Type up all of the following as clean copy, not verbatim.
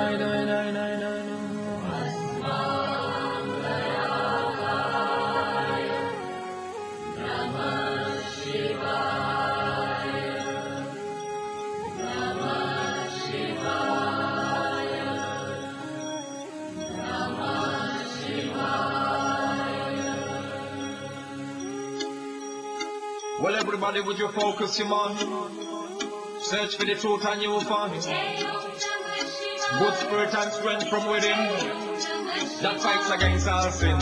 Well, everybody, would you focus your mind? Search for the truth and you will find good spirit and strength from within that fights against all sin.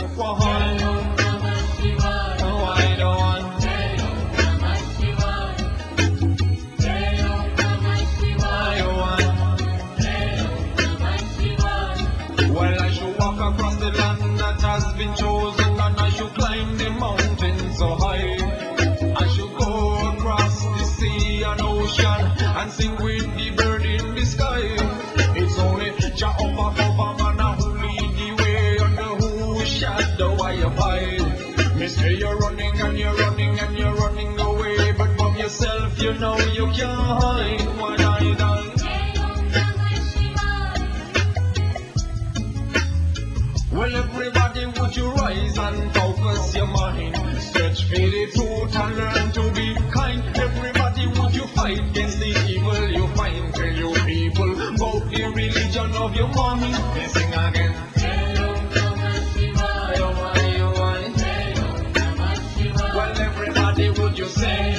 Well, I should walk across the land that has been chosen, and I should climb the mountain so high. I should go across the sea and ocean and sing with the bird in the sky. It's only Jah up above, man, who lead the way, under whose shadow I abide. Mister, you're running and you're running and you're running away, but from yourself you know you can't hide. When I die, well, everybody, would you rise and focus your mind? Search for the truth and learn to be kind. Everybody, would you fight against the evil you find? Tell you people about the religion of your mind. They sing again. Well, everybody, would you say?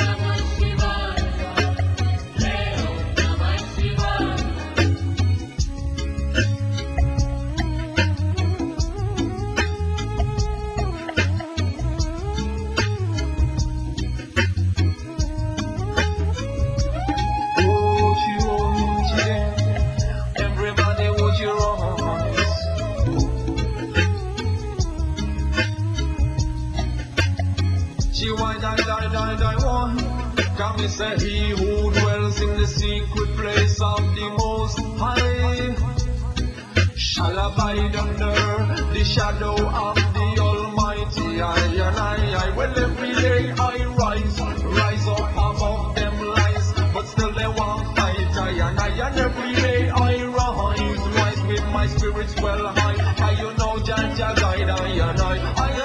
Can we say he who dwells in the secret place of the Most High shall abide under the shadow of the Almighty. I and I, well, every day I rise up above them lies, but still they won't fight. I and every day I rise with my spirits well high. I you know Jah guide. I and I.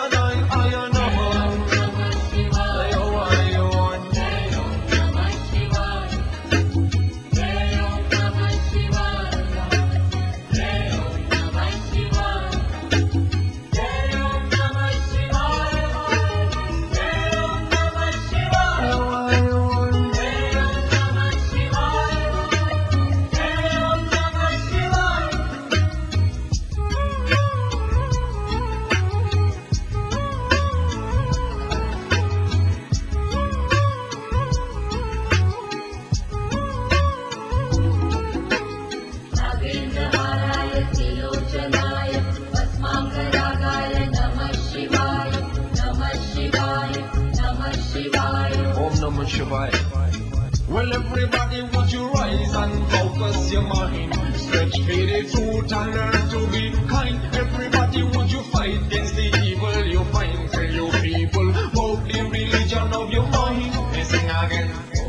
Well, everybody, would you rise and focus your mind? Stretch for the truth and learn to be kind. Everybody, would you fight against the evil you find? Tell you people about the religion of your mind. They sing again.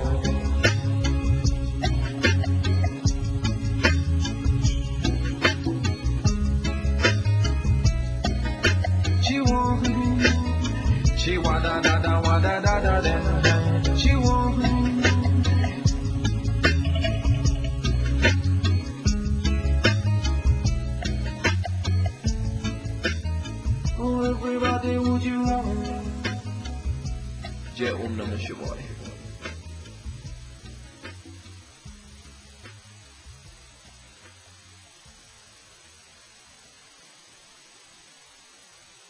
She wa da da da wa da da da da. She won't. Oh, everybody, would you run? Jai Om Namah Shivaya.